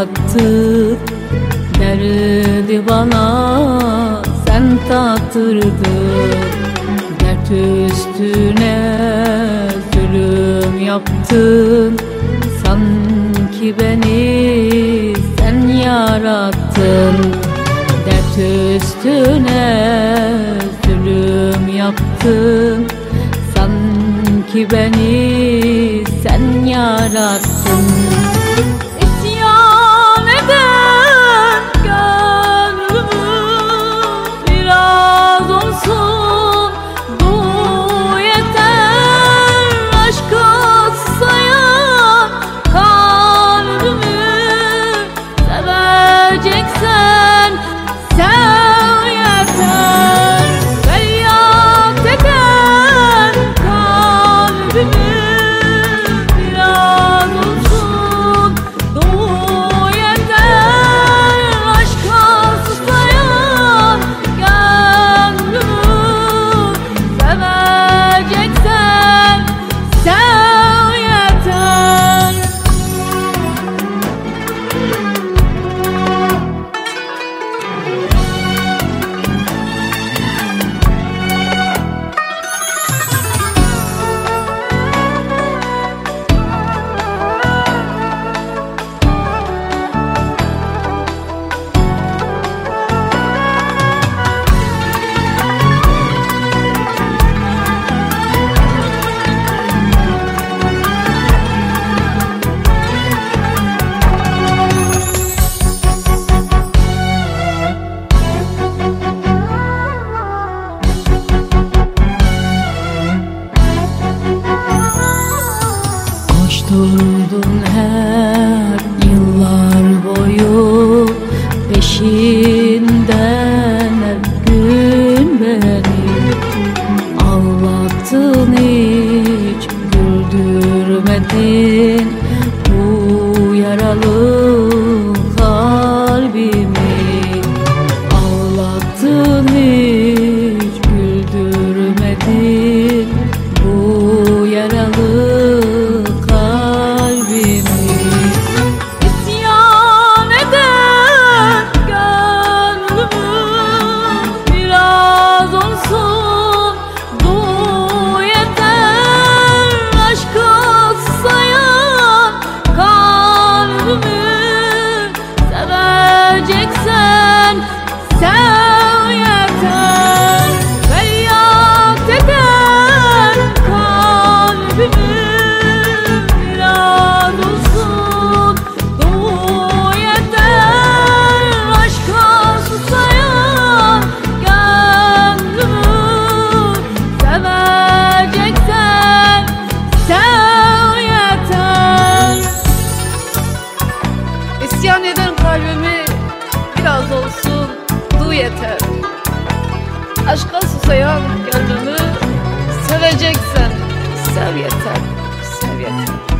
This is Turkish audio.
anlattın, derdi bana sen tattırdın. Dert üstüne zulüm yaptın, sanki beni sen yarattın. Dert üstüne zulüm yaptın, sanki beni sen yarattın. İsyan eden gönlümü biraz olsun du yeter. Aşka sayan kalbimi seveceksen sev yeter. Feryat eden kalbimi biraz olsun du yeter. Aşka susayan gönlümü seveceksen sev yeter. Koşturdun her yıllar boyu peşinden her gün beni. Ağlattın hiç güldürmedin bu yaralı kalbimi. Ağlattın hiç güldürmedin bu yaralı kalbimi. İsyan eden gönlümü biraz olsun du yeter. Aşka sayan kalbimi seveceksen sev yeter. Feryat eden kalbimi biraz olsun du yeter. Aşka susayan gönlümü seveceksen sev yeter. İsyan eden kalbimi biraz olsun du yeter. Aşka susayan gönlümü seveceksen sev yeter, sev yeter.